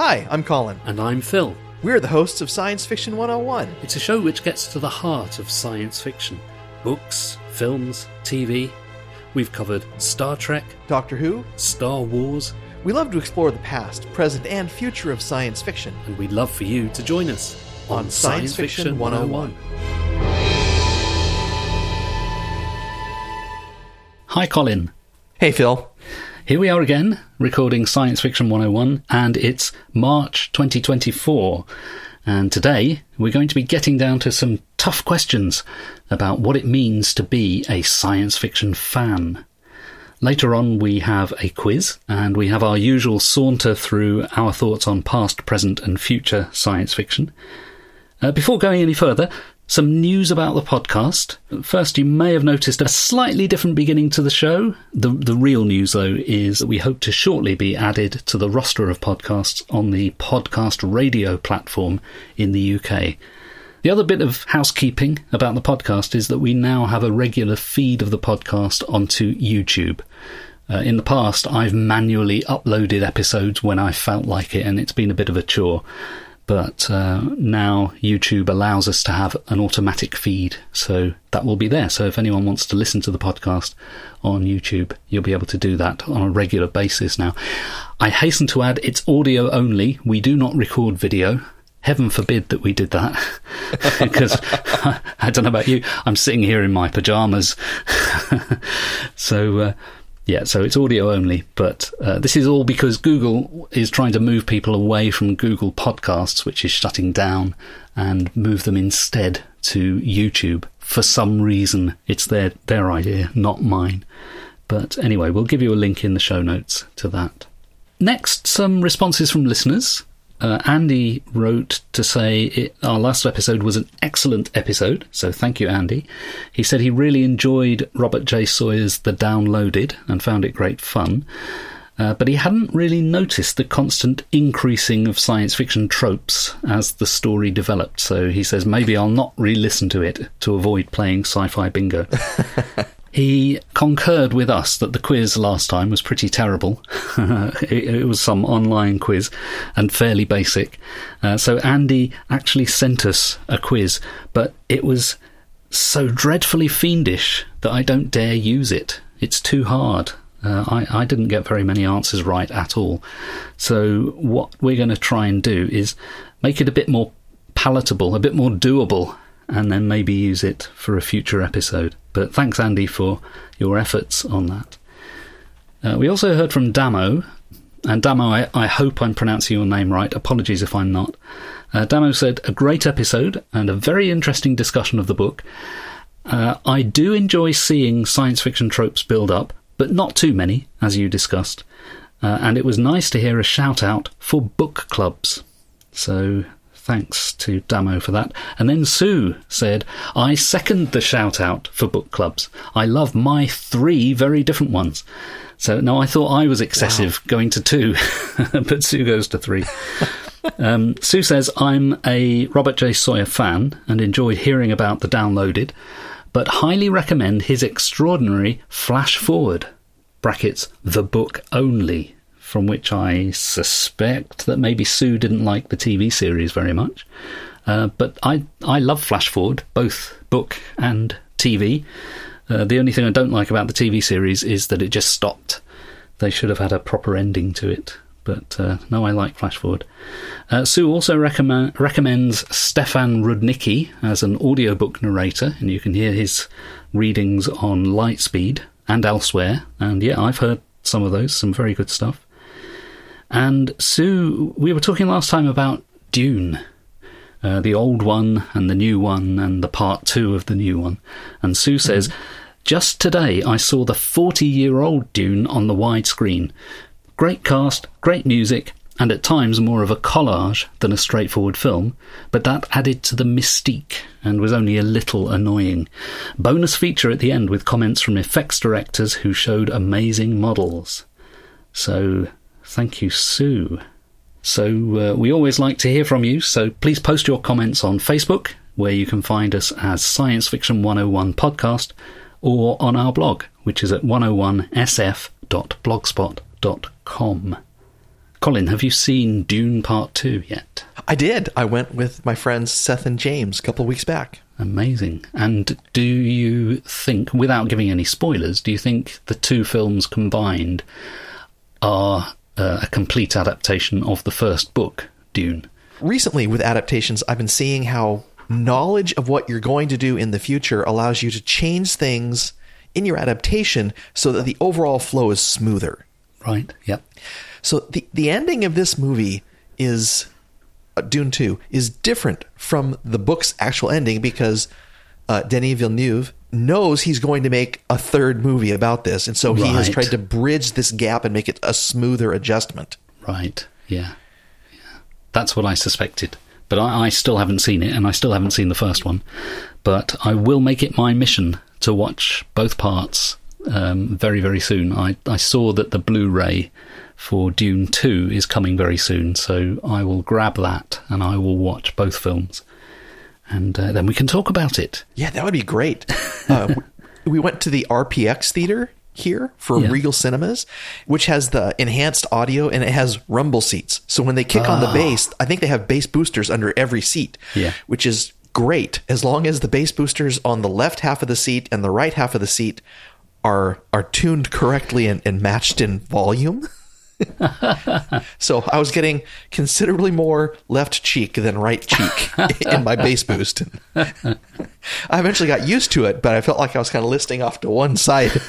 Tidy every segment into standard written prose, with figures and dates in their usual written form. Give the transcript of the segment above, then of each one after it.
Hi, I'm Colin. And I'm Phil. We're the hosts of Science Fiction 101. It's a show which gets to the heart of science fiction. Books, films, TV. We've covered Star Trek, Doctor Who, Star Wars. We love to explore the past, present, and future of science fiction. And we'd love for you to join us on Science Fiction 101. Hi, Colin. Hey, Phil. Here we are again, recording Science Fiction 101, and it's March 2024. And today, we're going to be getting down to some tough questions about what it means to be a science fiction fan. Later on, we have a quiz, and we have our usual saunter through our thoughts on past, present, and future science fiction. Before going any further, some news about the podcast. First, you may have noticed a slightly different beginning to the show. The real news, though, is that we hope to shortly be added to the roster of podcasts on the podcast radio platform in the UK. The other bit of housekeeping about the podcast is that we now have a regular feed of the podcast onto YouTube. In the past, I've manually uploaded episodes when I felt like it, and it's been a bit of a chore. But now YouTube allows us to have an automatic feed, so that will be there. So if anyone wants to listen to the podcast on YouTube, you'll be able to do that on a regular basis now. I hasten to add, it's audio only. We do not record video. Heaven forbid that we did that, because I don't know about you, I'm sitting here in my pyjamas. So it's audio only, but this is all because Google is trying to move people away from Google Podcasts, which is shutting down, and move them instead to YouTube. For some reason, it's their idea, not mine. But anyway, we'll give you a link in the show notes to that. Next, some responses from listeners. Andy wrote to say our last episode was an excellent episode, so thank you, Andy. He said he really enjoyed Robert J. Sawyer's The Downloaded and found it great fun, but he hadn't really noticed the constant increasing of science fiction tropes as the story developed, so he says maybe I'll not re-listen to it to avoid playing sci-fi bingo. He concurred with us that the quiz last time was pretty terrible. It was some online quiz and fairly basic. So Andy actually sent us a quiz, but it was so dreadfully fiendish that I don't dare use it. It's too hard. I didn't get very many answers right at all. So what we're going to try and do is make it a bit more palatable, a bit more doable, and then maybe use it for a future episode. But thanks, Andy, for your efforts on that. We also heard from Damo, and Damo, I hope I'm pronouncing your name right. Apologies if I'm not. Damo said, a great episode and a very interesting discussion of the book. I do enjoy seeing science fiction tropes build up, but not too many, as you discussed. And it was nice to hear a shout out for book clubs. So thanks to Damo for that. And then Sue said, I second the shout out for book clubs. I love my 3 very different ones. So no, I thought I was excessive going to 2, but Sue goes to 3. Sue says, I'm a Robert J. Sawyer fan and enjoyed hearing about The Downloaded, but highly recommend his extraordinary Flash Forward, brackets, the book only, from which I suspect that maybe Sue didn't like the TV series very much. But I love Flash Forward, both book and TV. The only thing I don't like about the TV series is that it just stopped. They should have had a proper ending to it. But no, I like Flash Forward. Sue also recommends Stefan Rudnicki as an audiobook narrator, and you can hear his readings on Lightspeed and elsewhere. And yeah, I've heard some of those, some very good stuff. And Sue, we were talking last time about Dune, the old one and the new one and the part 2 of the new one. And Sue says, just today I saw the 40-year-old Dune on the widescreen. Great cast, great music, and at times more of a collage than a straightforward film, but that added to the mystique and was only a little annoying. Bonus feature at the end with comments from effects directors who showed amazing models. So thank you, Sue. So we always like to hear from you, so please post your comments on Facebook, where you can find us as Science Fiction 101 Podcast, or on our blog, which is at 101sf.blogspot.com. Colin, have you seen Dune Part 2 yet? I did. I went with my friends Seth and James a couple of weeks back. Amazing. And do you think, without giving any spoilers, do you think the two films combined are a complete adaptation of the first book, Dune? Recently, with adaptations, I've been seeing how knowledge of what you're going to do in the future allows you to change things in your adaptation so that the overall flow is smoother. Right, yep. So the ending of this movie is, Dune 2, is different from the book's actual ending because Denis Villeneuve knows he's going to make a third movie about this. And so he has tried to bridge this gap and make it a smoother adjustment. Right, yeah. That's what I suspected. But I still haven't seen it, and I still haven't seen the first one. But I will make it my mission to watch both parts very, very soon. I saw that the Blu-ray for Dune 2 is coming very soon, so I will grab that and I will watch both films. And then we can talk about it. Yeah, that would be great. We went to the RPX theater here for Regal Cinemas, which has the enhanced audio and it has rumble seats. So when they kick on the bass, I think they have bass boosters under every seat, which is great as long as the bass boosters on the left half of the seat and the right half of the seat are tuned correctly and matched in volume. So I was getting considerably more left cheek than right cheek in my bass boost. I eventually got used to it, but I felt like I was kind of listing off to one side.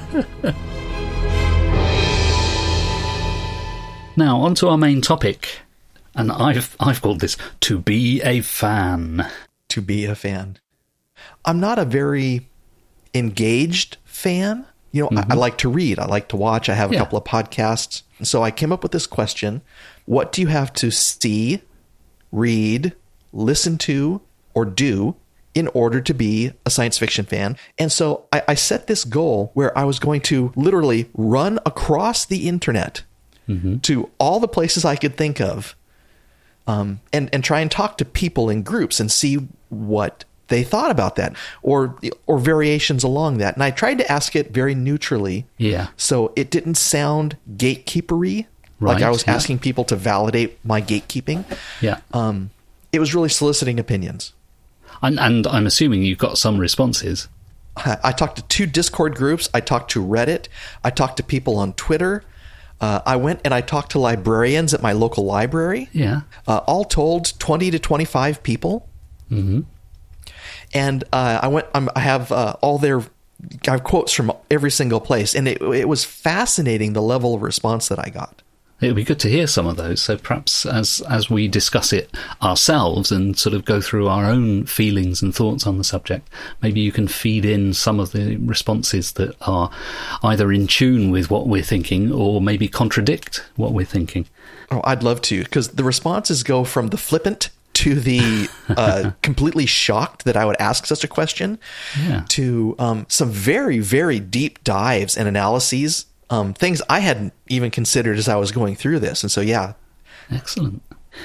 Now, on to our main topic. And I've called this To Be a Fan. To be a fan. I'm not a very engaged fan. You know, I like to read. I like to watch. I have a couple of podcasts. So I came up with this question. What do you have to see, read, listen to, or do in order to be a science fiction fan? And so I set this goal where I was going to literally run across the internet to all the places I could think of and try and talk to people in groups and see what they thought about that or variations along that. And I tried to ask it very neutrally. Yeah. So it didn't sound gatekeepery. Like I was asking people to validate my gatekeeping. Yeah. It was really soliciting opinions. And I'm assuming you got some responses. I talked to 2 Discord groups. I talked to Reddit. I talked to people on Twitter. I went and I talked to librarians at my local library. Yeah. All told, 20 to 25 people. Mm-hmm. And I have all their I have quotes from every single place, and it was fascinating the level of response that I got. It would be good to hear some of those. So perhaps as we discuss it ourselves and sort of go through our own feelings and thoughts on the subject, maybe you can feed in some of the responses that are either in tune with what we're thinking or maybe contradict what we're thinking. Oh, I'd love to, because the responses go from the flippant to the completely shocked that I would ask such a question, to some very, very deep dives and analyses, things I hadn't even considered as I was going through this. And so, Excellent.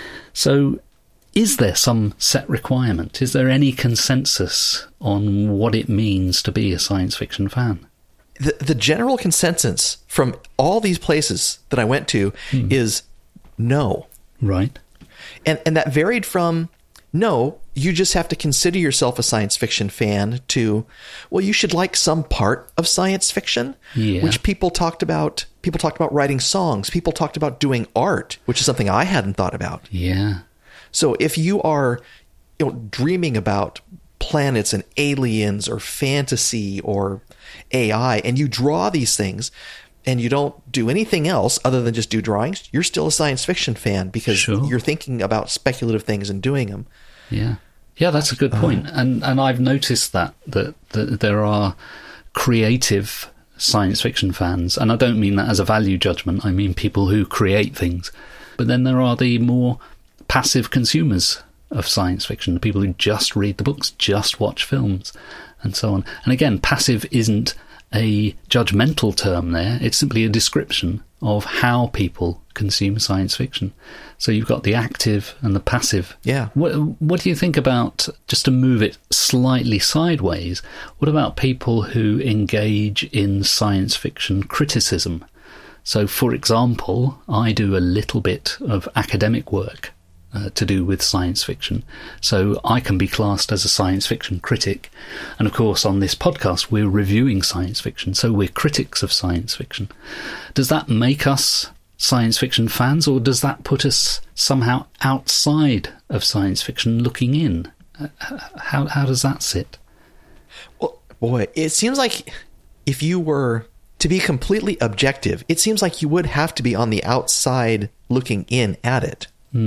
So is there some set requirement? Is there any consensus on what it means to be a science fiction fan? The general consensus from all these places that I went to is no. Right. And that varied from, no, you just have to consider yourself a science fiction fan, to, well, you should like some part of science fiction, which people talked about. People talked about writing songs. People talked about doing art, which is something I hadn't thought about. Yeah. So if you are dreaming about planets and aliens or fantasy or AI, and you draw these things, and you don't do anything else other than just do drawings, you're still a science fiction fan because you're thinking about speculative things and doing them. Yeah. Yeah, that's a good point. And I've noticed that there are creative science fiction fans, and I don't mean that as a value judgment. I mean people who create things. But then there are the more passive consumers of science fiction, the people who just read the books, just watch films, and so on. And again, passive isn't a judgmental term there. It's simply a description of how people consume science fiction. So you've got the active and the passive. Yeah. What do you think about, just to move it slightly sideways, what about people who engage in science fiction criticism? So, for example, I do a little bit of academic work to do with science fiction. So I can be classed as a science fiction critic. And of course, on this podcast, we're reviewing science fiction. So we're critics of science fiction. Does that make us science fiction fans, or does that put us somehow outside of science fiction looking in? How does that sit? Well, boy, it seems like if you were to be completely objective, it seems like you would have to be on the outside looking in at it.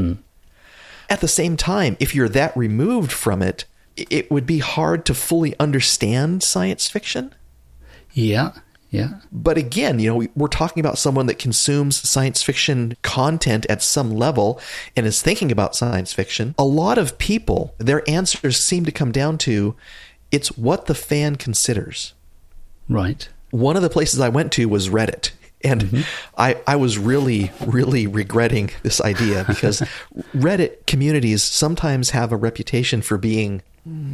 At the same time, if you're that removed from it, it would be hard to fully understand science fiction. Yeah. But again, we're talking about someone that consumes science fiction content at some level and is thinking about science fiction. A lot of people, their answers seem to come down to, it's what the fan considers. Right. One of the places I went to was Reddit. And I was really, really regretting this idea because Reddit communities sometimes have a reputation for being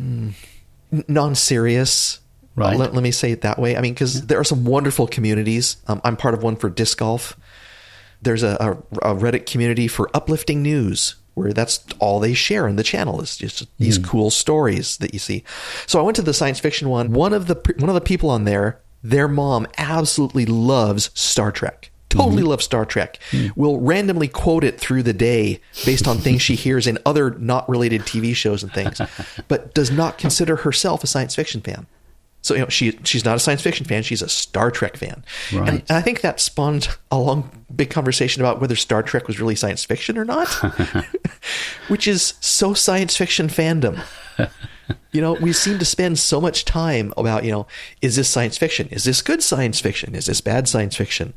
non-serious. Right. Let me say it that way. I mean, because there are some wonderful communities. I'm part of one for disc golf. There's a Reddit community for uplifting news, where that's all they share in the channel is just these cool stories that you see. So I went to the science fiction one. One of the people on there, their mom absolutely loves Star Trek. Totally loves Star Trek. Will randomly quote it through the day based on things she hears in other not related TV shows and things, but does not consider herself a science fiction fan. So, she's not a science fiction fan. She's a Star Trek fan. Right. And I think that spawned a long, big conversation about whether Star Trek was really science fiction or not, which is so science fiction fandom. We seem to spend so much time about, is this science fiction? Is this good science fiction? Is this bad science fiction?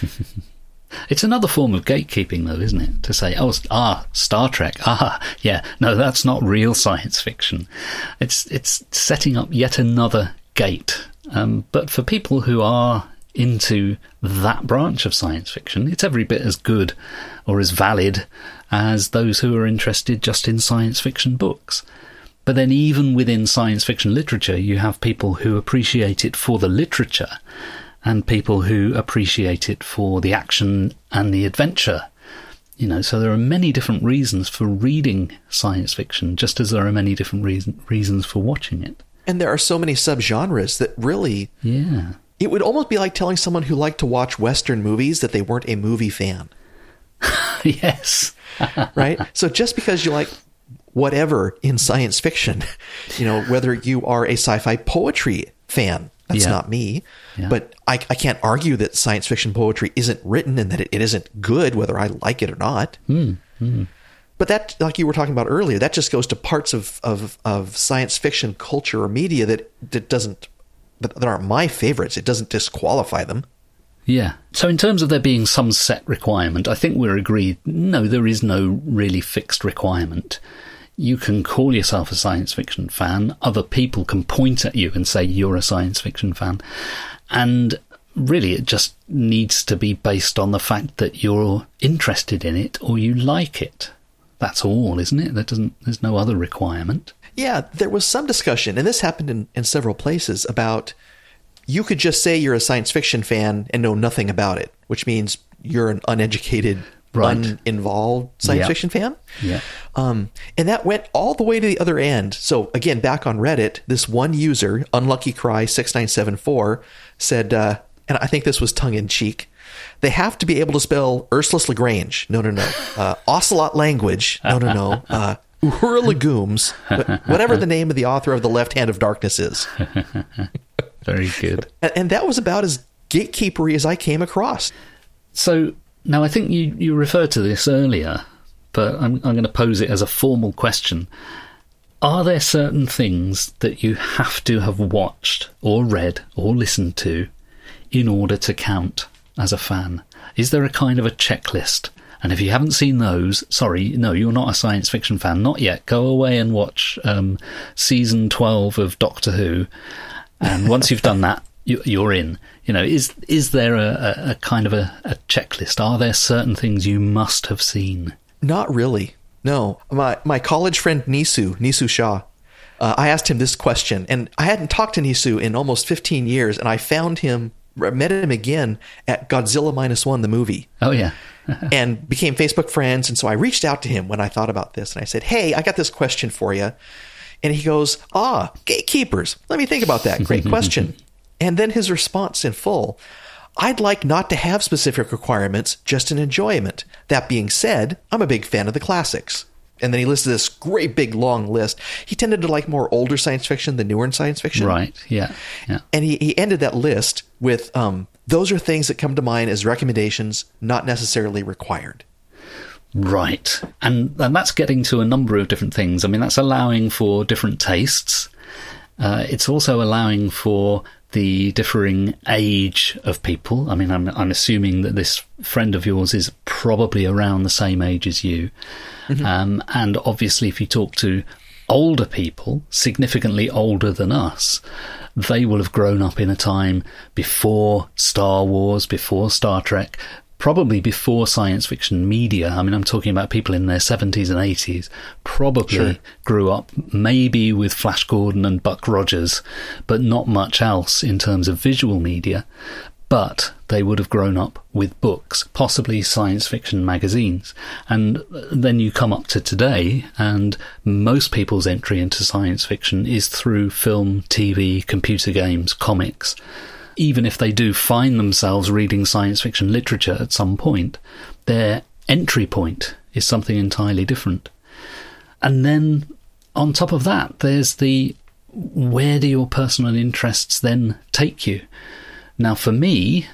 It's another form of gatekeeping, though, isn't it? To say, Star Trek. Yeah, no, that's not real science fiction. It's setting up yet another gate. But for people who are into that branch of science fiction, it's every bit as good or as valid as those who are interested just in science fiction books. But then even within science fiction literature, you have people who appreciate it for the literature and people who appreciate it for the action and the adventure. So there are many different reasons for reading science fiction, just as there are many different reasons for watching it. And there are so many subgenres that really... Yeah. It would almost be like telling someone who liked to watch Western movies that they weren't a movie fan. Yes. Right? So just because you like whatever in science fiction, whether you are a sci-fi poetry fan, that's not me, but I can't argue that science fiction poetry isn't written and that it isn't good, whether I like it or not. But that, like you were talking about earlier, that just goes to parts of science fiction culture or media that aren't my favorites. It doesn't disqualify them. Yeah. So in terms of there being some set requirement, I think we're agreed, no, there is no really fixed requirement. You can call yourself a science fiction fan. Other people can point at you and say you're a science fiction fan. And really, it just needs to be based on the fact that you're interested in it or you like it. That's all, isn't it? There's no other requirement. Yeah, there was some discussion, and this happened in several places, about you could just say you're a science fiction fan and know nothing about it, which means you're an uneducated, uninvolved science fiction fan. Yeah. And that went all the way to the other end. So again, back on Reddit, this one user, UnluckyCry6974, said, and I think this was tongue-in-cheek, they have to be able to spell Ursulus Lagrange. No. Ocelot language. No. Uhura legumes. Whatever the name of the author of The Left Hand of Darkness is. Very good. And that was about as gatekeepery as I came across. So now I think you referred to this earlier, but I'm going to pose it as a formal question. Are there certain things that you have to have watched or read or listened to in order to count as a fan? Is there a kind of a checklist? And if you haven't seen those, sorry, no, you're not a science fiction fan. Not yet. Go away and watch season 12 of Doctor Who. And once you've done that, you're in. Is there a kind of a checklist? Are there certain things you must have seen? Not really. No. My college friend Nisu Shah, I asked him this question, and I hadn't talked to Nisu in almost 15 years, and I found him met him again at Godzilla -1, the movie. Oh, yeah. And became Facebook friends. And so I reached out to him when I thought about this. And I said, hey, I got this question for you. And he goes, gatekeepers. Let me think about that. Great question. And then his response in full, I'd like not to have specific requirements, just an enjoyment. That being said, I'm a big fan of the classics. And then he listed this great big long list. He tended to like more older science fiction than newer science fiction. Right, yeah. And he ended that list with, those are things that come to mind as recommendations, not necessarily required. Right. And that's getting to a number of different things. I mean, that's allowing for different tastes. It's also allowing for the differing age of people. I mean, I'm assuming that this friend of yours is probably around the same age as you. Mm-hmm. And obviously, if you talk to older people, significantly older than us, they will have grown up in a time before Star Wars, before Star Trek, probably before science fiction media. I mean, I'm talking about people in their 70s and 80s, probably grew up maybe with Flash Gordon and Buck Rogers, but not much else in terms of visual media. But they would have grown up with books, possibly science fiction magazines. And then you come up to today, and most people's entry into science fiction is through film, TV, computer games, comics. Even if they do find themselves reading science fiction literature at some point, their entry point is something entirely different. And then on top of that, there's the where do your personal interests then take you? Now, for me,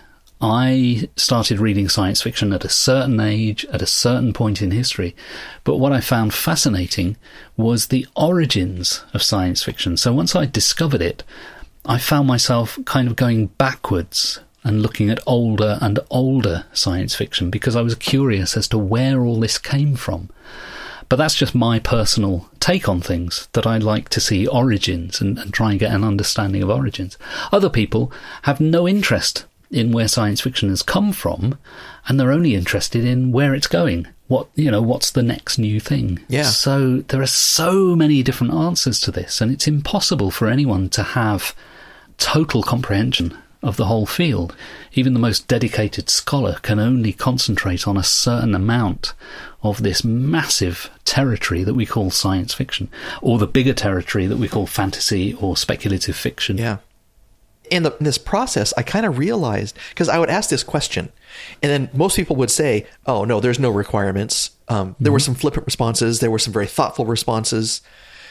I started reading science fiction at a certain age, at a certain point in history. But what I found fascinating was the origins of science fiction. So once I discovered it, I found myself kind of going backwards and looking at older and older science fiction because I was curious as to where all this came from. But that's just my personal take on things, that I like to see origins and try and get an understanding of origins. Other people have no interest in where science fiction has come from, and they're only interested in where it's going. What's the next new thing? Yeah. So there are so many different answers to this, and it's impossible for anyone to have total comprehension of the whole field. Even the most dedicated scholar can only concentrate on a certain amount of this massive territory that we call science fiction, or the bigger territory that we call fantasy or speculative fiction. Yeah. In this process, I kind of realized, because I would ask this question, and then most people would say, oh, no, there's no requirements. There were some flippant responses. There were some very thoughtful responses.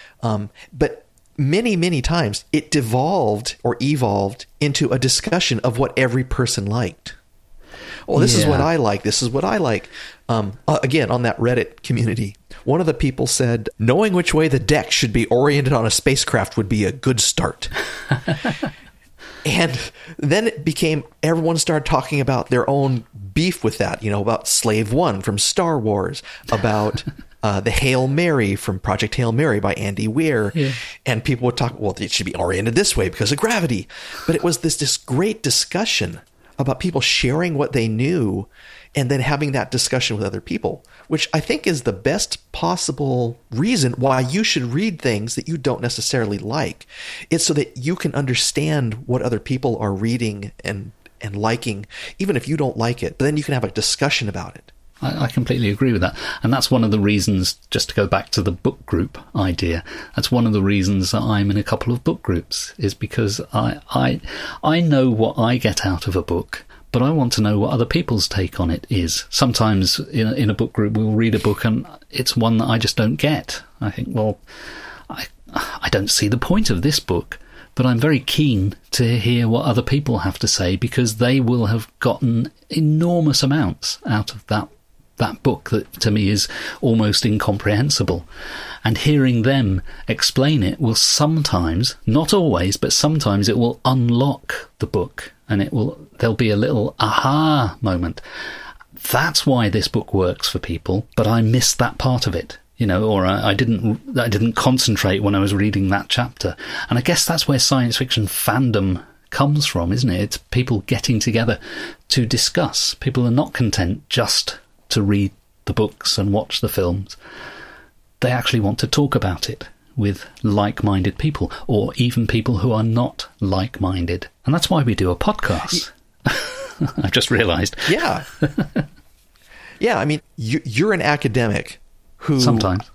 But many, many times it devolved or evolved into a discussion of what every person liked. Well, this is what I like. This is what I like. Again, on that Reddit community, one of the people said, knowing which way the deck should be oriented on a spacecraft would be a good start. And then it became, everyone started talking about their own beef with that, about Slave One from Star Wars, about the Hail Mary from Project Hail Mary by Andy Weir. Yeah. And people would talk, well, it should be oriented this way because of gravity. But it was this great discussion about people sharing what they knew and then having that discussion with other people, which I think is the best possible reason why you should read things that you don't necessarily like. It's so that you can understand what other people are reading and liking, even if you don't like it. But then you can have a discussion about it. I completely agree with that. And that's one of the reasons, just to go back to the book group idea, that's one of the reasons that I'm in a couple of book groups, is because I know what I get out of a book, but I want to know what other people's take on it is. Sometimes in a book group, we'll read a book and it's one that I just don't get. I think, well, I don't see the point of this book, but I'm very keen to hear what other people have to say because they will have gotten enormous amounts out of that book that to me is almost incomprehensible. And hearing them explain it will sometimes, not always, but sometimes it will unlock the book and there'll be a little aha moment. That's why this book works for people, but I missed that part of it, or I didn't concentrate when I was reading that chapter. And I guess that's where science fiction fandom comes from, isn't it? It's people getting together to discuss. People are not content just to read the books and watch the films. They actually want to talk about it with like-minded people, or even people who are not like-minded. And that's why we do a podcast. I've just realized. Yeah. Yeah, I mean, you're an academic who... Sometimes,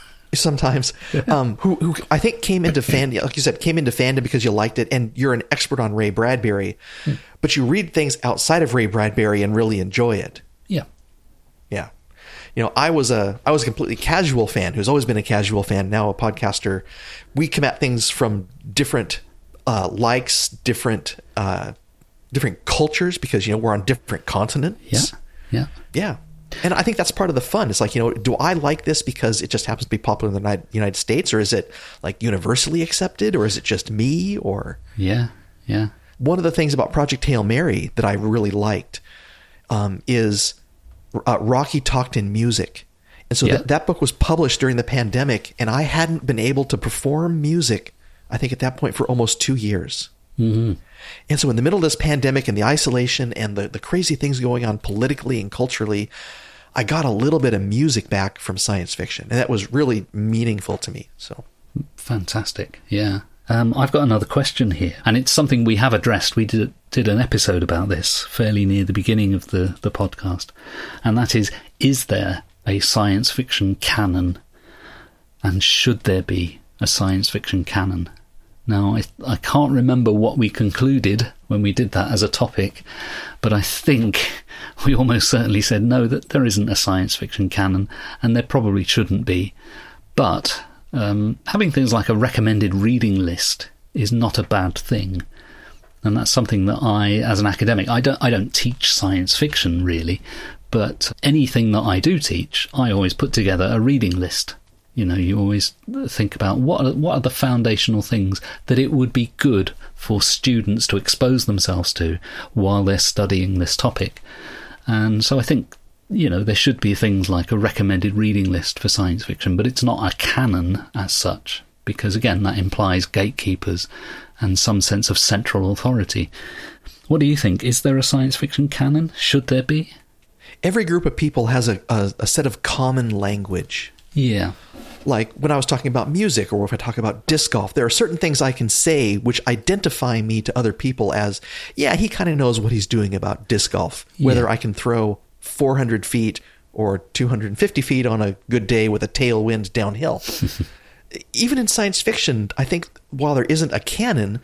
who I think came into fandom, like you said, came into fandom because you liked it, and you're an expert on Ray Bradbury, but you read things outside of Ray Bradbury and really enjoy it. Yeah. Yeah. You know, I was a completely casual fan who's always been a casual fan, now a podcaster. We come at things from different likes, different cultures, because, you know, we're on different continents. Yeah. And I think that's part of the fun. It's like, you know, do I like this because it just happens to be popular in the United States, or is it like universally accepted, or is it just me? Or yeah. One of the things about Project Hail Mary that I really liked is Rocky talked in music. And so that book was published during the pandemic, and I hadn't been able to perform music, I think at that point, for almost 2 years. Mm-hmm. And so in the middle of this pandemic and the isolation and the crazy things going on politically and culturally, I got a little bit of music back from science fiction, and that was really meaningful to me. So fantastic. Yeah. I've got another question here, and it's something we have addressed. We did an episode about this fairly near the beginning of the podcast, and that is there a science fiction canon, and should there be a science fiction canon? Now, I can't remember what we concluded when we did that as a topic, but I think we almost certainly said no, that there isn't a science fiction canon, and there probably shouldn't be. But having things like a recommended reading list is not a bad thing. And that's something that I, as an academic, I don't teach science fiction really, but anything that I do teach, I always put together a reading list. You know, you always think about what are the foundational things that it would be good for students to expose themselves to while they're studying this topic. And so I think, you know, there should be things like a recommended reading list for science fiction, but it's not a canon as such, because again, that implies gatekeepers and some sense of central authority. What do you think? Is there a science fiction canon? Should there be? Every group of people has a set of common language. Yeah. Like when I was talking about music, or if I talk about disc golf, there are certain things I can say which identify me to other people as, yeah, he kind of knows what he's doing about disc golf, whether I can throw 400 feet or 250 feet on a good day with a tailwind downhill. Even in science fiction, I think while there isn't a canon,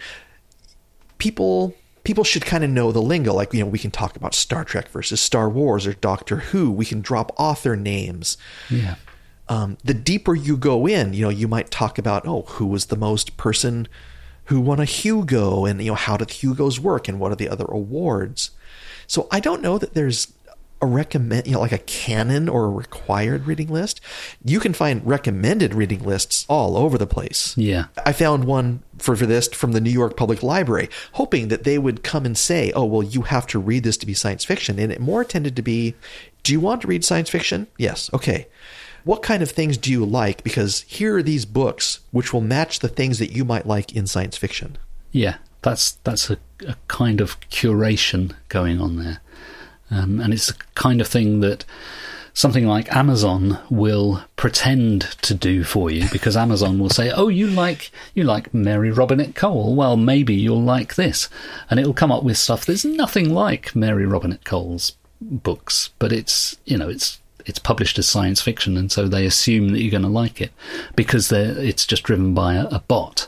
people should kind of know the lingo. Like, you know, we can talk about Star Trek versus Star Wars or Doctor Who. We can drop author names. Yeah. The deeper you go in, you know, you might talk about, who was the most person who won a Hugo, and, you know, how did Hugos work, and what are the other awards? So I don't know that there's a like a canon or a required reading list. You can find recommended reading lists all over the place. Yeah. I found one for this from the New York Public Library, hoping that they would come and say, oh, well, you have to read this to be science fiction. And it more tended to be, do you want to read science fiction? Yes. Okay. What kind of things do you like? Because here are these books which will match the things that you might like in science fiction. Yeah, that's a kind of curation going on there. And it's the kind of thing that something like Amazon will pretend to do for you, because Amazon will say, oh, you like Mary Robinette Kowal. Well, maybe you'll like this. And it'll come up with stuff that's nothing like Mary Robinette Kowal's books, but it's published as science fiction, and so they assume that you're going to like it because it's just driven by a bot.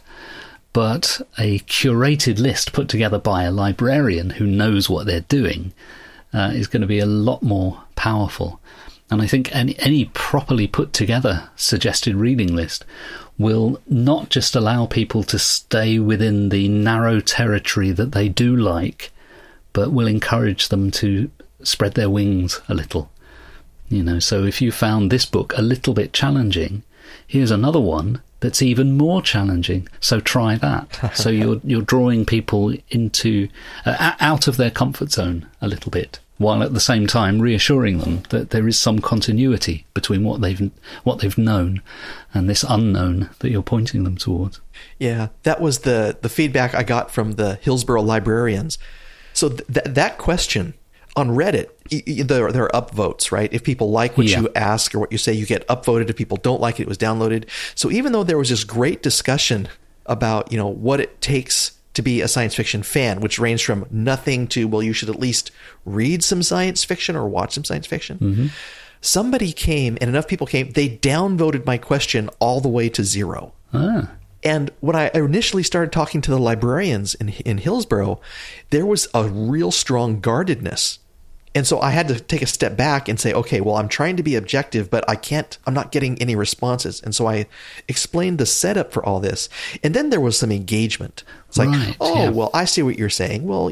But a curated list put together by a librarian who knows what they're doing is going to be a lot more powerful. And I think any properly put together suggested reading list will not just allow people to stay within the narrow territory that they do like, but will encourage them to spread their wings a little. You know, so if you found this book a little bit challenging, here's another one that's even more challenging. So try that. So you're drawing people into out of their comfort zone a little bit, while at the same time reassuring them that there is some continuity between what they've known and this unknown that you're pointing them towards. Yeah, that was the feedback I got from the Hillsborough librarians. So that question on Reddit, there are upvotes, right? If people like what you ask or what you say, you get upvoted. If people don't like it, it was downloaded. So even though there was this great discussion about, you know, what it takes to be a science fiction fan, which ranged from nothing to, well, you should at least read some science fiction or watch some science fiction. Mm-hmm. Somebody came, and enough people came, they downvoted my question all the way to 0. Ah. And when I initially started talking to the librarians in Hillsborough, there was a real strong guardedness. And so I had to take a step back and say, okay, well, I'm trying to be objective, but I'm not getting any responses. And so I explained the setup for all this. And then there was some engagement. It's like, well, I see what you're saying. Well,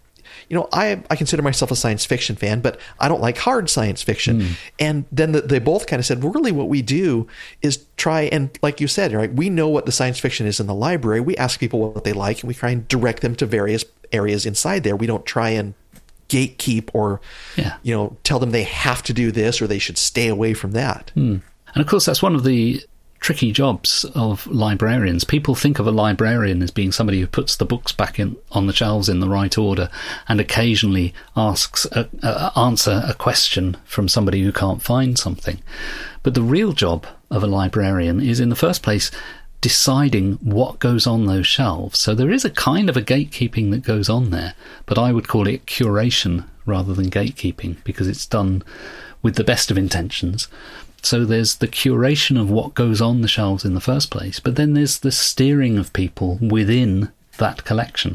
I consider myself a science fiction fan, but I don't like hard science fiction. And then they both kind of said, well, really what we do is try and, like you said, right, we know what the science fiction is in the library. We ask people what they like, and we try and direct them to various areas inside there. We don't try and gatekeep or, tell them they have to do this or they should stay away from that. And of course, that's one of the tricky jobs of librarians. People think of a librarian as being somebody who puts the books back on the shelves in the right order and occasionally answer a question from somebody who can't find something. But the real job of a librarian is, in the first place, deciding what goes on those shelves. So there is a kind of a gatekeeping that goes on there, but I would call it curation rather than gatekeeping, because it's done with the best of intentions. So there's the curation of what goes on the shelves in the first place, but then there's the steering of people within that collection.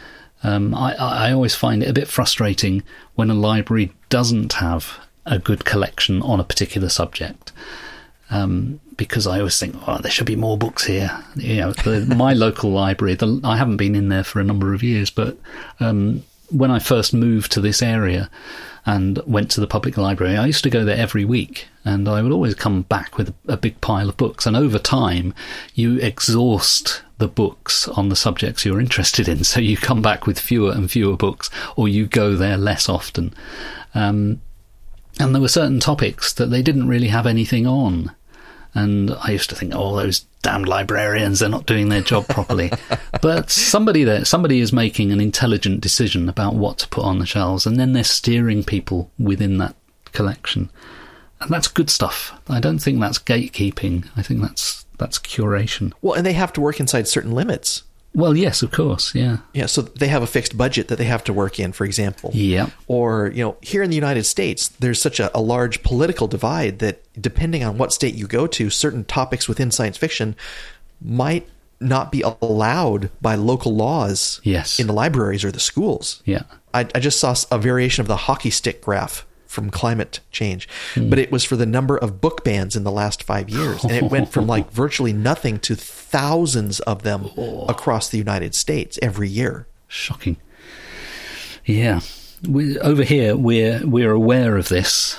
I always find it a bit frustrating when a library doesn't have a good collection on a particular subject. Because I always think, there should be more books here. My local library, I haven't been in there for a number of years, but when I first moved to this area and went to the public library, I used to go there every week, and I would always come back with a big pile of books. And over time, you exhaust the books on the subjects you're interested in, so you come back with fewer and fewer books, or you go there less often. And there were certain topics that they didn't really have anything on. And I used to think, those damn librarians, they're not doing their job properly. But somebody is making an intelligent decision about what to put on the shelves, and then they're steering people within that collection. And that's good stuff. I don't think that's gatekeeping. I think that's curation. Well, and they have to work inside certain limits. Well, yes, of course, yeah. Yeah, so they have a fixed budget that they have to work in, for example. Yeah. Or, here in the United States, there's such a large political divide that depending on what state you go to, certain topics within science fiction might not be allowed by local laws in the libraries or the schools. Yeah. I just saw a variation of the hockey stick graph from climate change, but it was for the number of book bans in the last 5 years. And it went from virtually nothing to thousands of them across the United States every year. Shocking. Yeah. Over here, we're aware of this.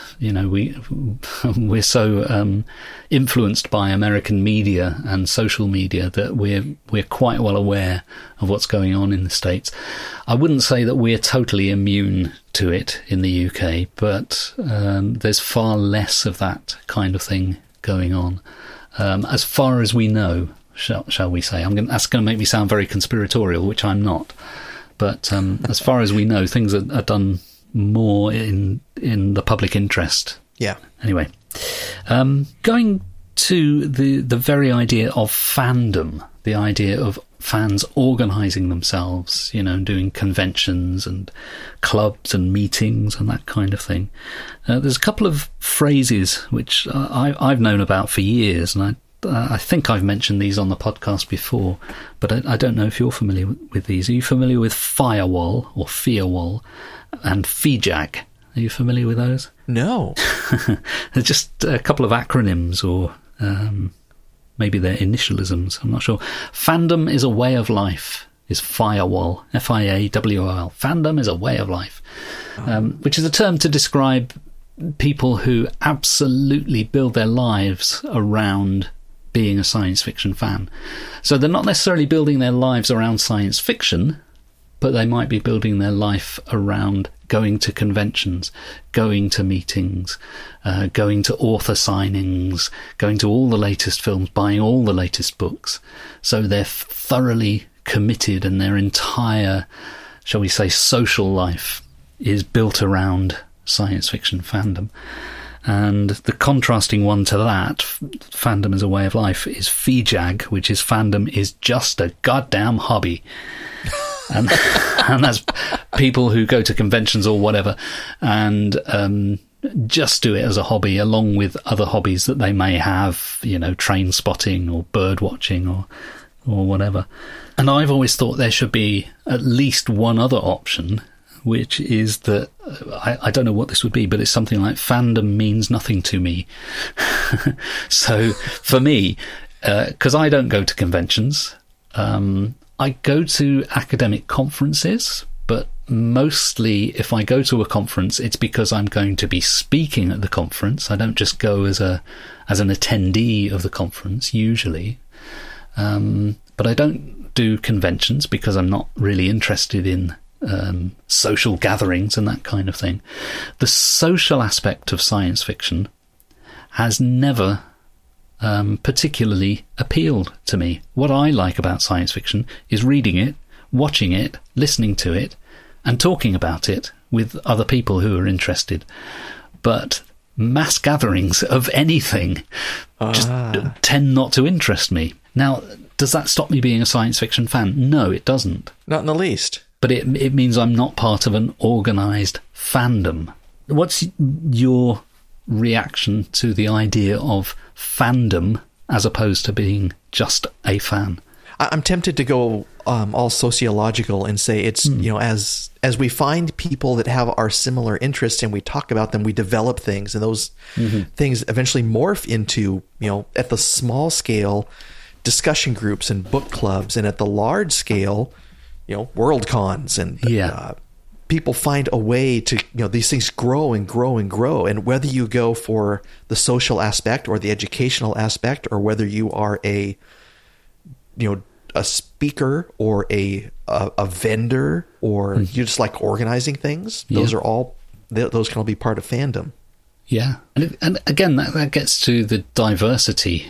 We're so influenced by American media and social media that we're quite well aware of what's going on in the States. I wouldn't say that we're totally immune to it in the UK, but there's far less of that kind of thing going on, as far as we know. Shall we say? That's going to make me sound very conspiratorial, which I'm not. But as far as we know, things are done more in the public interest. Yeah. Anyway, going to the very idea of fandom, the idea of fans organising themselves, and doing conventions and clubs and meetings and that kind of thing. There's a couple of phrases which I've known about for years, and I think I've mentioned these on the podcast before, but I don't know if you're familiar with these. Are you familiar with firewall or fearwall and FEJAG? Are you familiar with those? No. They're just a couple of acronyms, or maybe they're initialisms. I'm not sure. Fandom is a way of life is firewall, FIAWOL. Fandom is a way of life, which is a term to describe people who absolutely build their lives around being a science fiction fan. So they're not necessarily building their lives around science fiction, but they might be building their life around going to conventions, going to meetings, going to author signings, going to all the latest films, buying all the latest books. So they're thoroughly committed, and their entire, shall we say, social life is built around science fiction fandom. And the contrasting one to that, fandom as a way of life, is FEJAG, which is fandom is just a goddamn hobby. And that's people who go to conventions or whatever and just do it as a hobby along with other hobbies that they may have, train spotting or bird watching or whatever. And I've always thought there should be at least one other option, which is that, I don't know what this would be, but it's something like fandom means nothing to me. So for me, because I don't go to conventions, I go to academic conferences, but mostly if I go to a conference, it's because I'm going to be speaking at the conference. I don't just go as an attendee of the conference, usually. But I don't do conventions because I'm not really interested in social gatherings and that kind of thing. The social aspect of science fiction has never particularly appealed to me. What I like about science fiction is reading it, watching it, listening to it, and talking about it with other people who are interested. But mass gatherings of anything just tend not to interest me. Now, does that stop me being a science fiction fan? No, it doesn't. Not in the least. But it means I'm not part of an organised fandom. What's your reaction to the idea of fandom as opposed to being just a fan? I'm tempted to go all sociological and say it's, as we find people that have our similar interests and we talk about them, we develop things, and those things eventually morph into, at the small scale, discussion groups and book clubs, and at the large scale, world cons, and people find a way to, these things grow and grow and grow. And whether you go for the social aspect or the educational aspect, or whether you are a speaker or a vendor, or you just like organizing things, those are all, those can all be part of fandom. Yeah. And again, that gets to the diversity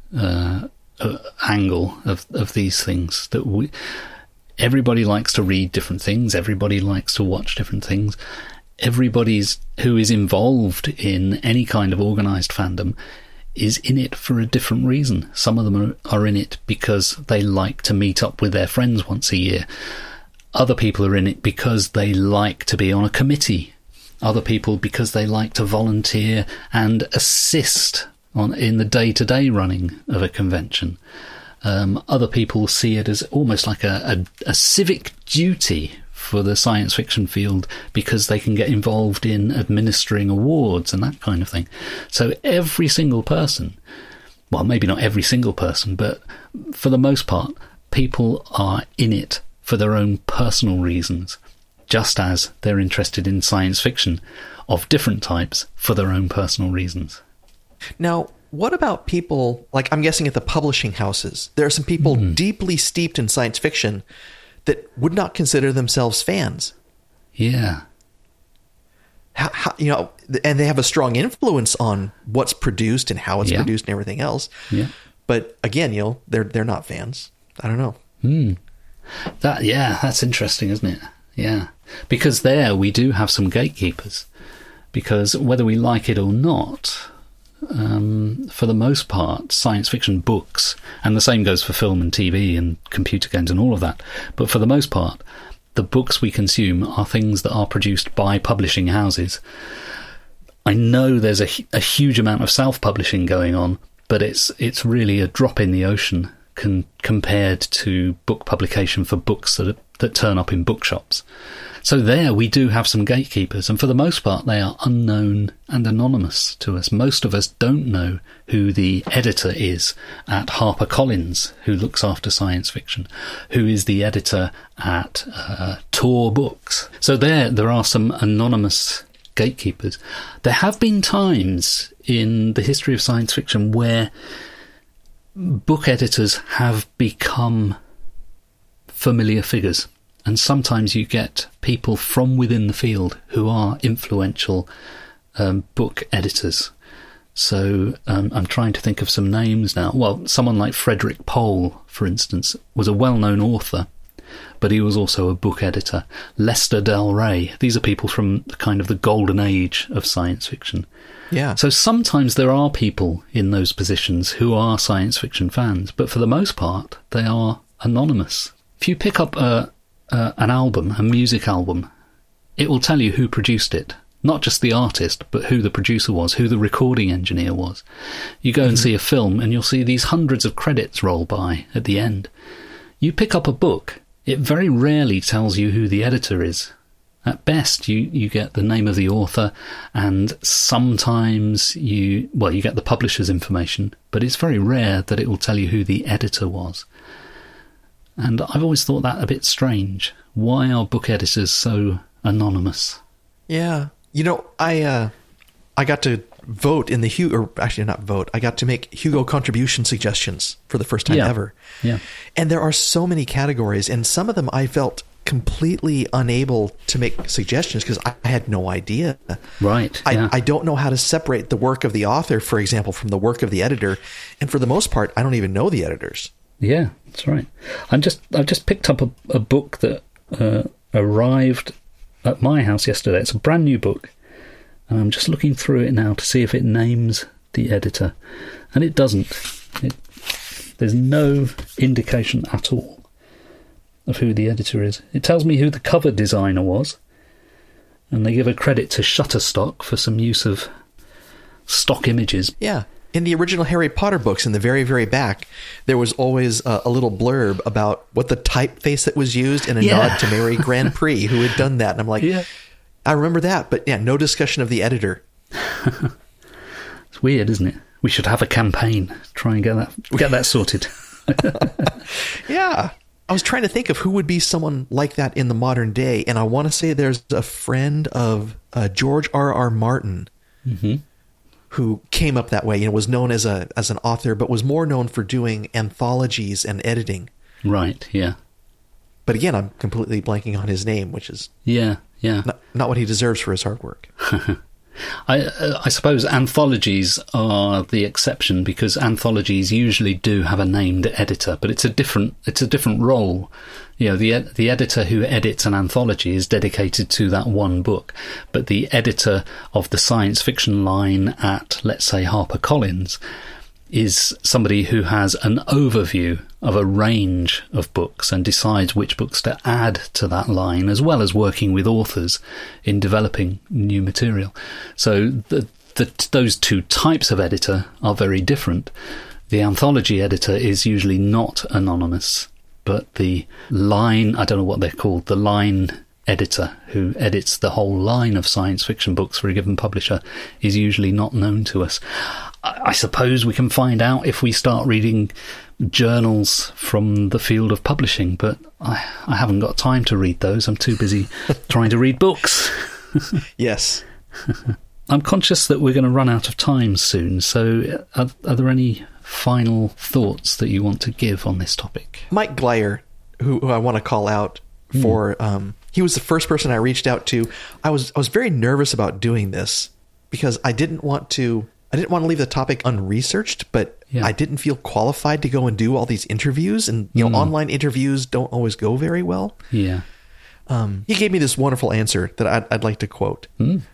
angle of these things, that everybody likes to read different things, everybody likes to watch different things. Everybody's who is involved in any kind of organised fandom is in it for a different reason. Some of them are in it because they like to meet up with their friends once a year. Other people are in it because they like to be on a committee. Other people because they like to volunteer and assist in the day-to-day running of a convention. Other people see it as almost like a civic duty for the science fiction field because they can get involved in administering awards and that kind of thing. So every single person, well, maybe not every single person, but for the most part, people are in it for their own personal reasons, just as they're interested in science fiction of different types for their own personal reasons. Now, what about people, like I'm guessing at the publishing houses, there are some people deeply steeped in science fiction that would not consider themselves fans. Yeah. How, and they have a strong influence on what's produced and how it's produced and everything else. Yeah. But again, they're not fans. I don't know. That's interesting, isn't it? Yeah. Because there we do have some gatekeepers. Because whether we like it or not, for the most part, science fiction books, and the same goes for film and TV and computer games and all of that, but for the most part, the books we consume are things that are produced by publishing houses. I know there's a huge amount of self-publishing going on, but it's really a drop in the ocean compared to book publication for books that turn up in bookshops. So there we do have some gatekeepers, and for the most part they are unknown and anonymous to us. Most of us don't know who the editor is at HarperCollins, who looks after science fiction, who is the editor at Tor Books. So there are some anonymous gatekeepers. There have been times in the history of science fiction where book editors have become familiar figures. And sometimes you get people from within the field who are influential book editors. So I'm trying to think of some names now. Well, someone like Frederick Pohl, for instance, was a well-known author but he was also a book editor. Lester Del Rey. These are people from kind of the golden age of science fiction. Yeah. So sometimes there are people in those positions who are science fiction fans, but for the most part, they are anonymous. If you pick up an album, a music album, it will tell you who produced it. Not just the artist, but who the producer was, who the recording engineer was. You go and see a film and you'll see these hundreds of credits roll by at the end. You pick up a book, it very rarely tells you who the editor is. At best, you get the name of the author, and sometimes you get the publisher's information, but it's very rare that it will tell you who the editor was. And I've always thought that a bit strange. Why are book editors so anonymous? Yeah. You know, I got to vote in the I got to make Hugo contribution suggestions for the first time ever. Yeah. And there are so many categories, and some of them I felt completely unable to make suggestions because I had no idea. Right. I don't know how to separate the work of the author, for example, from the work of the editor. And for the most part, I don't even know the editors. Yeah, that's right. I've just picked up a book that arrived at my house yesterday. It's a brand new book, and I'm just looking through it now to see if it names the editor, and it doesn't. There's no indication at all of who the editor is. It tells me who the cover designer was, and they give a credit to Shutterstock for some use of stock images. Yeah. In the original Harry Potter books, in the very, very back, there was always a little blurb about what the typeface that was used and a nod to Mary Grand Prix, who had done that. And I'm like, I remember that, but no discussion of the editor. It's weird, isn't it? We should have a campaign, try and get that sorted. Yeah. I was trying to think of who would be someone like that in the modern day, and I want to say there's a friend of George R.R. Martin, who came up that way, was known as an author, but was more known for doing anthologies and editing. Right, yeah. But again, I'm completely blanking on his name, which is not what he deserves for his hard work. I suppose anthologies are the exception, because anthologies usually do have a named editor, but it's a different role. The editor who edits an anthology is dedicated to that one book, but the editor of the science fiction line at, let's say, HarperCollins is somebody who has an overview of a range of books and decides which books to add to that line, as well as working with authors in developing new material. So those two types of editor are very different. The anthology editor is usually not anonymous, but the line, I don't know what they're called, the line editor who edits the whole line of science fiction books for a given publisher is usually not known to us. I suppose we can find out if we start reading journals from the field of publishing, but I haven't got time to read those. I'm too busy trying to read books. Yes. I'm conscious that we're going to run out of time soon, so are there any final thoughts that you want to give on this topic? Mike Glyer, who I want to call out for, he was the first person I reached out to. I was very nervous about doing this because I didn't want to leave the topic unresearched, but I didn't feel qualified to go and do all these interviews, and online interviews don't always go very well. Yeah. He gave me this wonderful answer that I'd like to quote.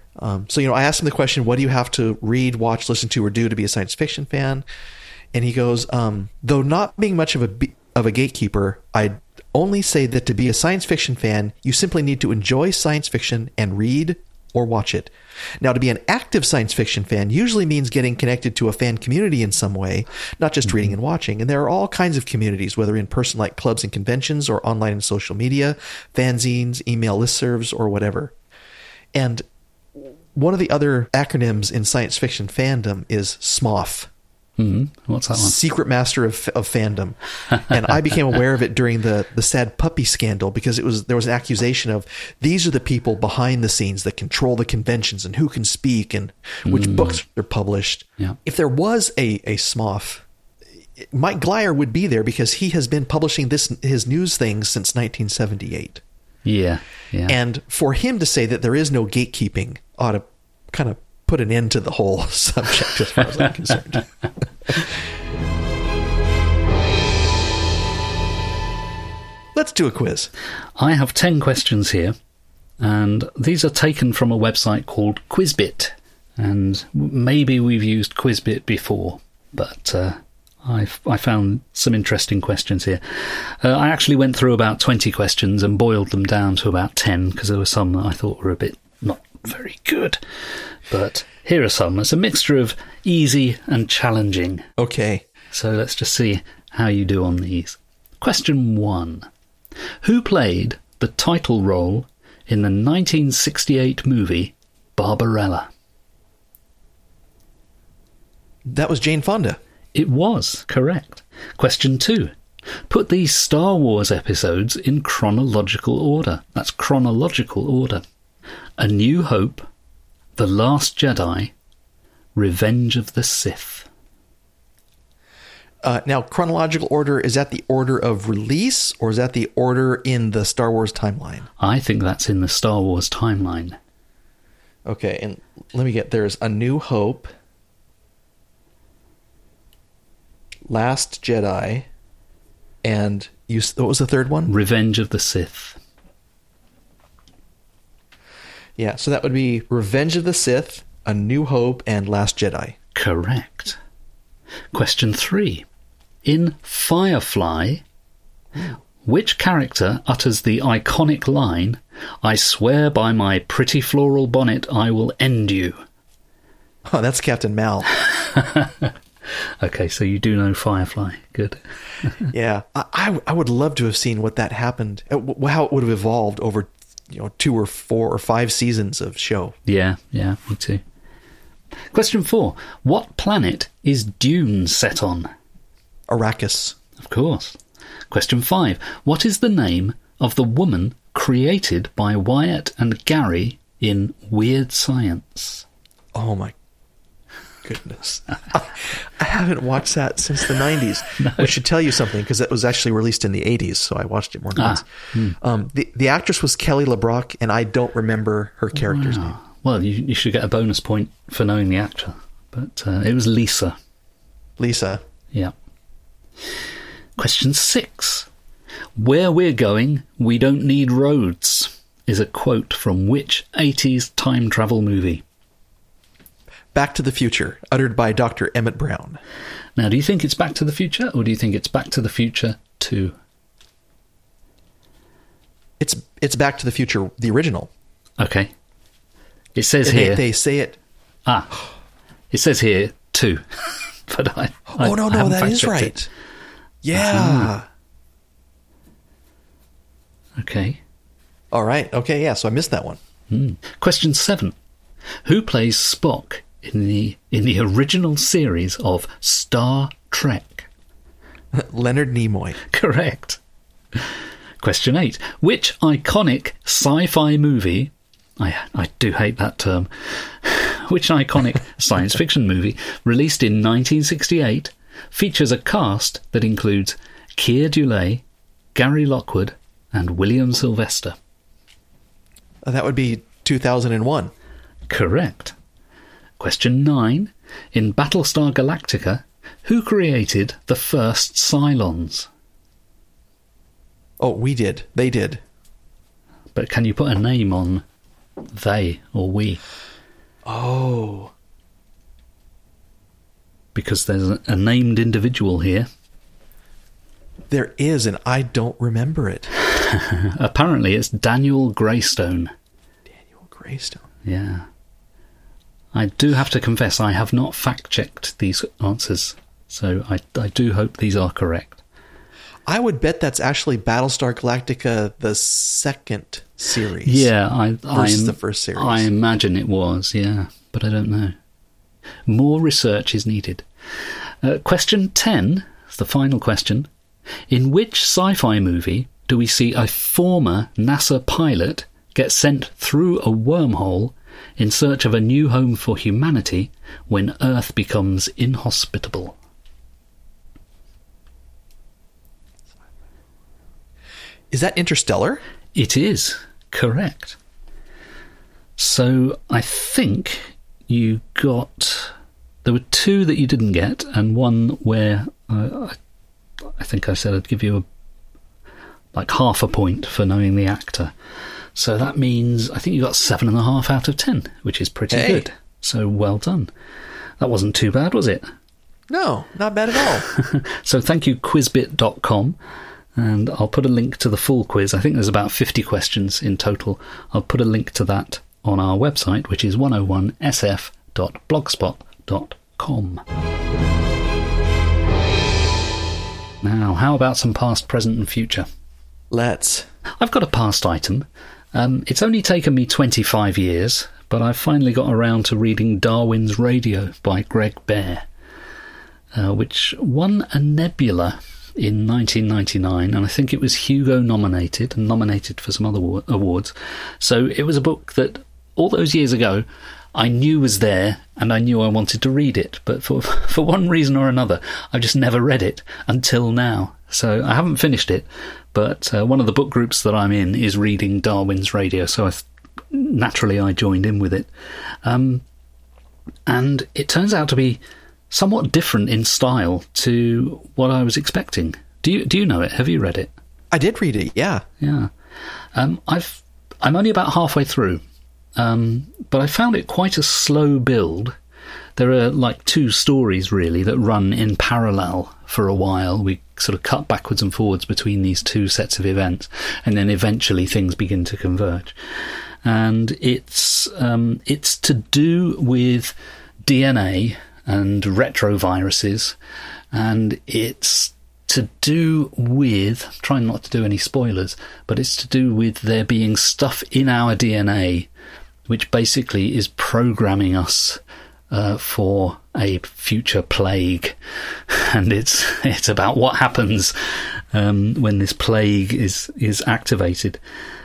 So I asked him the question, what do you have to read, watch, listen to, or do to be a science fiction fan? And he goes, though not being much of a gatekeeper, I'd only say that to be a science fiction fan, you simply need to enjoy science fiction and read or watch it. Now, to be an active science fiction fan usually means getting connected to a fan community in some way, not just reading and watching. And there are all kinds of communities, whether in person like clubs and conventions or online and social media, fanzines, email listservs, or whatever. And one of the other acronyms in science fiction fandom is SMOF. What's that one? Secret Master of Fandom. And I became aware of it during the Sad Puppy scandal, because there was an accusation of these are the people behind the scenes that control the conventions and who can speak and which books are published. Yeah. If there was a SMOF, Mike Glyer would be there, because he has been publishing his news things since 1978. Yeah. And for him to say that there is no gatekeeping ought to kind of put an end to the whole subject, as far as I'm concerned. Let's do a quiz. I have 10 questions here, and these are taken from a website called Quizbit. And maybe we've used Quizbit before, but I found some interesting questions here. I actually went through about 20 questions and boiled them down to about 10 because there were some that I thought were a bit not very good. But here are some. It's a mixture of easy and challenging. Okay. So let's just see how you do on these. Question 1. Who played the title role in the 1968 movie Barbarella? That was Jane Fonda. It was, correct. Question 2. Put these Star Wars episodes in chronological order. That's chronological order. A New Hope, The Last Jedi, Revenge of the Sith. Now, chronological order, is that the order of release, or is that the order in the Star Wars timeline? I think that's in the Star Wars timeline. Okay, and let me get, there's A New Hope, Last Jedi, and what was the third one? Revenge of the Sith. Yeah, so that would be Revenge of the Sith, A New Hope, and Last Jedi. Correct. Question 3. In Firefly, which character utters the iconic line, "I swear by my pretty floral bonnet I will end you"? Oh, that's Captain Mal. Okay, so you do know Firefly. Good. Yeah, I would love to have seen what that happened, how it would have evolved over 2 or 4 or 5 seasons of show. Yeah, me too. Question 4. What planet is Dune set on? Arrakis. Of course. Question 5. What is the name of the woman created by Wyatt and Gary in Weird Science? Oh my goodness. I haven't watched that since the 90s, No. which should tell you something, because it was actually released in the 80s, so I watched it more than once. The actress was Kelly LeBrock, and I don't remember her character's name. Well, you should get a bonus point for knowing the actor. But it was Lisa. Lisa. Yeah. Question 6. Where we're going, we don't need roads, is a quote from which 80s time travel movie? Back to the Future, uttered by Dr. Emmett Brown. Now, do you think it's Back to the Future, or do you think it's Back to the Future 2? It's Back to the Future, the original. Okay. It says here... They say it... It says here 2. But I no, that is right. It. Yeah. Okay. All right. Okay, yeah, so I missed that one. Question 7. Who plays Spock in the original series of Star Trek? Leonard Nimoy. Correct. Question 8. Which iconic sci-fi movie... I do hate that term. Which iconic science fiction movie, released in 1968, features a cast that includes Keir Dullea, Gary Lockwood, and William Sylvester? That would be 2001. Correct. Question 9. In Battlestar Galactica, who created the first Cylons? Oh, we did. They did. But can you put a name on they or we? Oh. Because there's a named individual here. There is, and I don't remember it. Apparently it's Daniel Greystone. Daniel Greystone. Yeah. I do have to confess I have not fact-checked these answers, so I do hope these are correct. I would bet that's actually Battlestar Galactica, the second series. Yeah, versus the first series. I imagine it was, yeah, but I don't know. More research is needed. Question 10, the final question. In which sci-fi movie do we see a former NASA pilot get sent through a wormhole in search of a new home for humanity when Earth becomes inhospitable? Is that Interstellar? It is, correct. So I think you got... There were 2 that you didn't get, and one where I think I said I'd give you like half a point for knowing the actor. So that means I think you got 7.5 out of 10, which is pretty good. So well done. That wasn't too bad, was it? No, not bad at all. So thank you, quizbit.com. And I'll put a link to the full quiz. I think there's about 50 questions in total. I'll put a link to that on our website, which is 101sf.blogspot.com. Now, how about some past, present and future? Let's. I've got a past item. It's only taken me 25 years, but I've finally got around to reading Darwin's Radio by Greg Bear, which won a Nebula in 1999, and I think it was Hugo nominated and nominated for some other awards. So it was a book that all those years ago I knew was there and I knew I wanted to read it, but for one reason or another I've just never read it until now. So I haven't finished it, but one of the book groups that I'm in is reading Darwin's Radio, so naturally I joined in with it. And it turns out to be somewhat different in style to what I was expecting. Do you know it? Have you read it? I did read it, yeah. Yeah. I'm only about halfway through, but I found it quite a slow build. There are like two stories, really, that run in parallel for a while. We sort of cut backwards and forwards between these two sets of events, and then eventually things begin to converge. And it's to do with DNA and retroviruses, and it's to do with, I'm trying not to do any spoilers, but it's to do with there being stuff in our DNA which basically is programming us for a future plague. And it's about what happens when this plague is activated.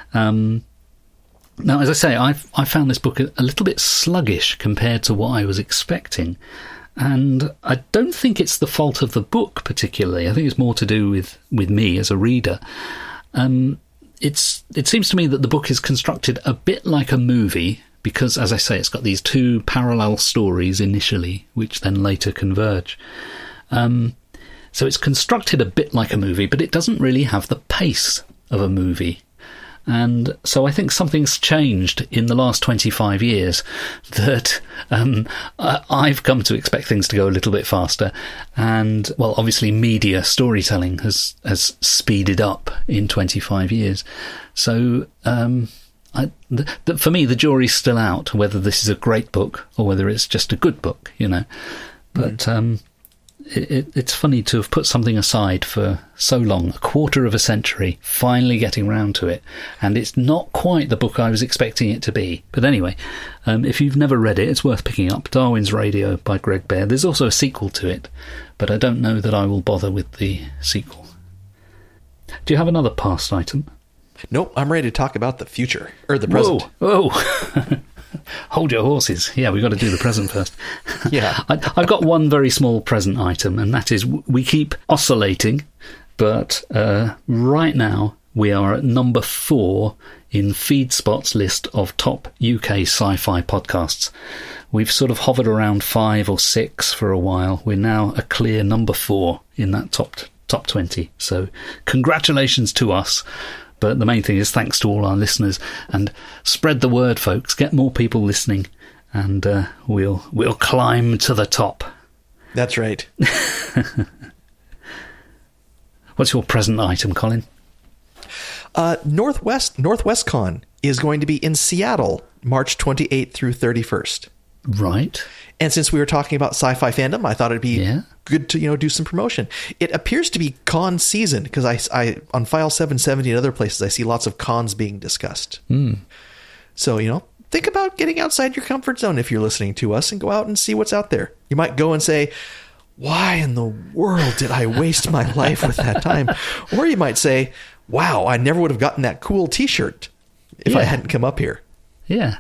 Now, as I say, I found this book a little bit sluggish compared to what I was expecting. And I don't think it's the fault of the book particularly. I think it's more to do with me as a reader. It seems to me that the book is constructed a bit like a movie because, as I say, it's got these two parallel stories initially, which then later converge. So it's constructed a bit like a movie, but it doesn't really have the pace of a movie. And so I think something's changed in the last 25 years that I've come to expect things to go a little bit faster. And, well, obviously media storytelling has speeded up in 25 years. So for me, the jury's still out whether this is a great book or whether it's just a good book, you know. But it's funny to have put something aside for so long, a quarter of a century, finally getting round to it. And it's not quite the book I was expecting it to be. But anyway, if you've never read it, it's worth picking up. Darwin's Radio by Greg Bear. There's also a sequel to it, but I don't know that I will bother with the sequel. Do you have another past item? Nope, I'm ready to talk about the future, or the present. Whoa. Hold your horses. Yeah, we've got to do the present first. Yeah. I've got one very small present item, and that is we keep oscillating, but right now we are at number 4 in FeedSpot's list of top UK sci-fi podcasts. We've sort of hovered around 5 or 6 for a while. We're now a clear number 4 in that top 20. So congratulations to us. But the main thing is thanks to all our listeners, and spread the word, folks. Get more people listening, and we'll climb to the top. That's right. What's your present item, Colin? NorthwestCon is going to be in Seattle, March 28th through 31st. Right. And since we were talking about sci-fi fandom, I thought it'd be good to do some promotion. It appears to be con season because I on File 770 and other places I see lots of cons being discussed. So think about getting outside your comfort zone if you're listening to us and go out and see what's out there. You might go and say, "Why in the world did I waste my life with that time?" Or you might say, "Wow, I never would have gotten that cool T-shirt if I hadn't come up here." Yeah.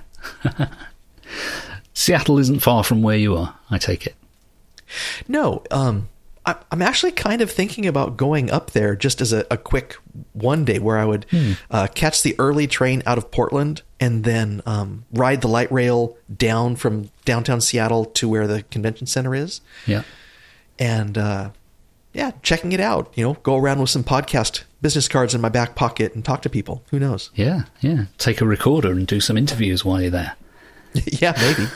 Seattle isn't far from where you are, I take it. No, I'm actually kind of thinking about going up there just as a quick one day where I would catch the early train out of Portland and then ride the light rail down from downtown Seattle to where the convention center is. Yeah. And checking it out, go around with some podcast business cards in my back pocket and talk to people. Who knows? Yeah. Take a recorder and do some interviews while you're there. Yeah, maybe.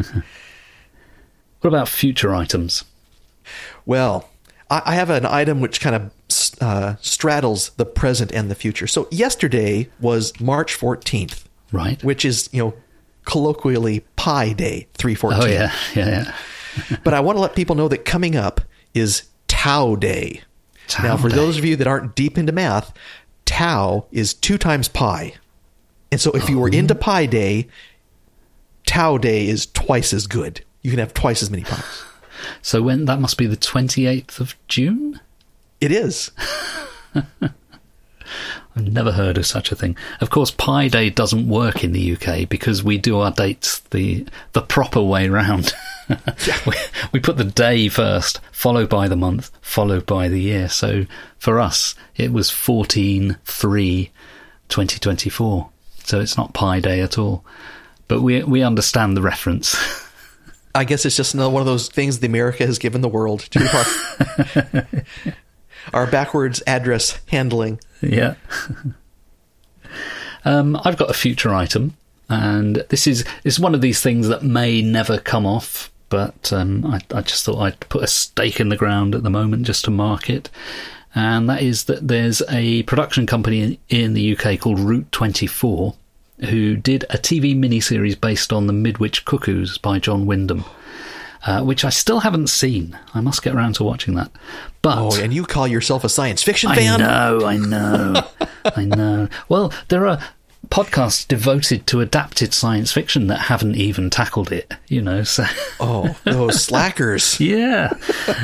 What about future items? Well, I have an item which kind of straddles the present and the future. So yesterday was March 14th. Right. Which is, colloquially Pi Day, 3/14. Oh, yeah. But I want to let people know that coming up is Tau Day. Now, for those of you that aren't deep into math, tau is 2 times pi. And so if you were into Pi Day, Tau Day is twice as good. You can have twice as many pies. So that must be the 28th of June? It is. I've never heard of such a thing. Of course, Pi Day doesn't work in the UK because we do our dates the proper way round. We put the day first, followed by the month, followed by the year. So for us, it was 14/3/2024. So it's not Pi Day at all. But we understand the reference. I guess it's just another one of those things the America has given the world to our backwards address handling. Yeah. I've got a future item, and this is one of these things that may never come off, but I just thought I'd put a stake in the ground at the moment just to mark it. And that is that there's a production company in the UK called Route 24 who did a TV miniseries based on the Midwich Cuckoos by John Wyndham, which I still haven't seen. I must get around to watching that. But and you call yourself a science fiction fan? I know. Well, there are podcasts devoted to adapted science fiction that haven't even tackled it, so... Oh, those slackers. Yeah.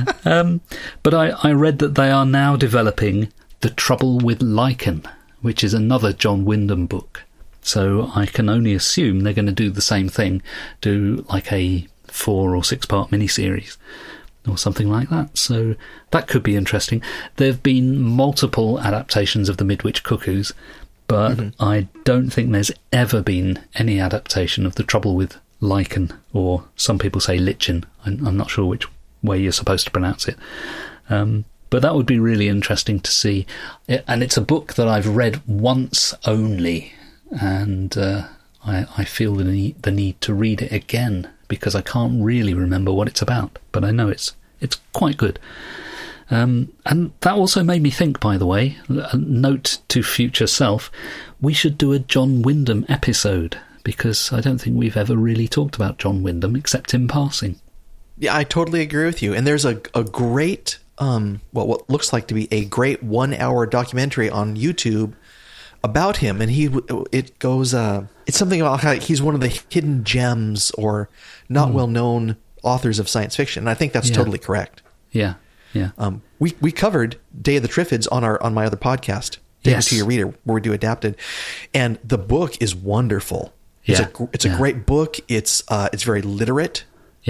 But I read that they are now developing The Trouble with Lichen, which is another John Wyndham book. So I can only assume they're going to do the same thing, do like a 4 or 6 part miniseries or something like that. So that could be interesting. There have been multiple adaptations of the Midwich Cuckoos, but I don't think there's ever been any adaptation of The Trouble with Lichen, or some people say Lichen. I'm not sure which way you're supposed to pronounce it. But that would be really interesting to see. And it's a book that I've read once only, and I feel the need to read it again because I can't really remember what it's about, but I know it's quite good. And that also made me think, by the way, a note to future self, we should do a John Wyndham episode, because I don't think we've ever really talked about John Wyndham except in passing. Yeah, I totally agree with you. And there's a great, what looks like to be a great 1-hour documentary on YouTube about him, and it goes it's something about how he's one of the hidden gems or not well known authors of science fiction, and I think that's totally correct. Yeah We covered Day of the Triffids on my other podcast, David to Your Reader, where we do adapted, and the book is wonderful. It's a great book. It's very literate.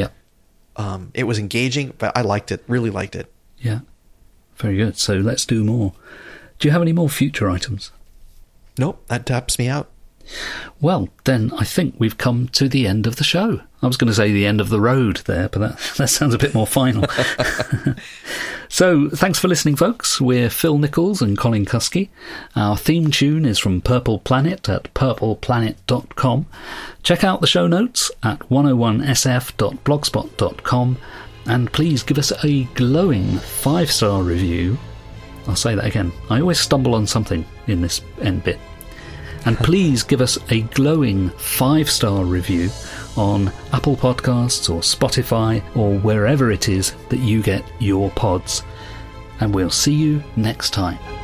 It was engaging, but I liked it, really liked it. Yeah, very good. So let's do more. Do you have any more future items? Nope, that taps me out. Well, then I think we've come to the end of the show. I was going to say the end of the road there, but that sounds a bit more final. So, thanks for listening, folks. We're Phil Nichols and Colin Cuskey. Our theme tune is from Purple Planet at purpleplanet.com. Check out the show notes at 101sf.blogspot.com, and please give us a glowing 5-star review. I'll say that again. I always stumble on something in this end bit. And please give us a glowing 5-star review on Apple Podcasts or Spotify or wherever it is that you get your pods. And we'll see you next time.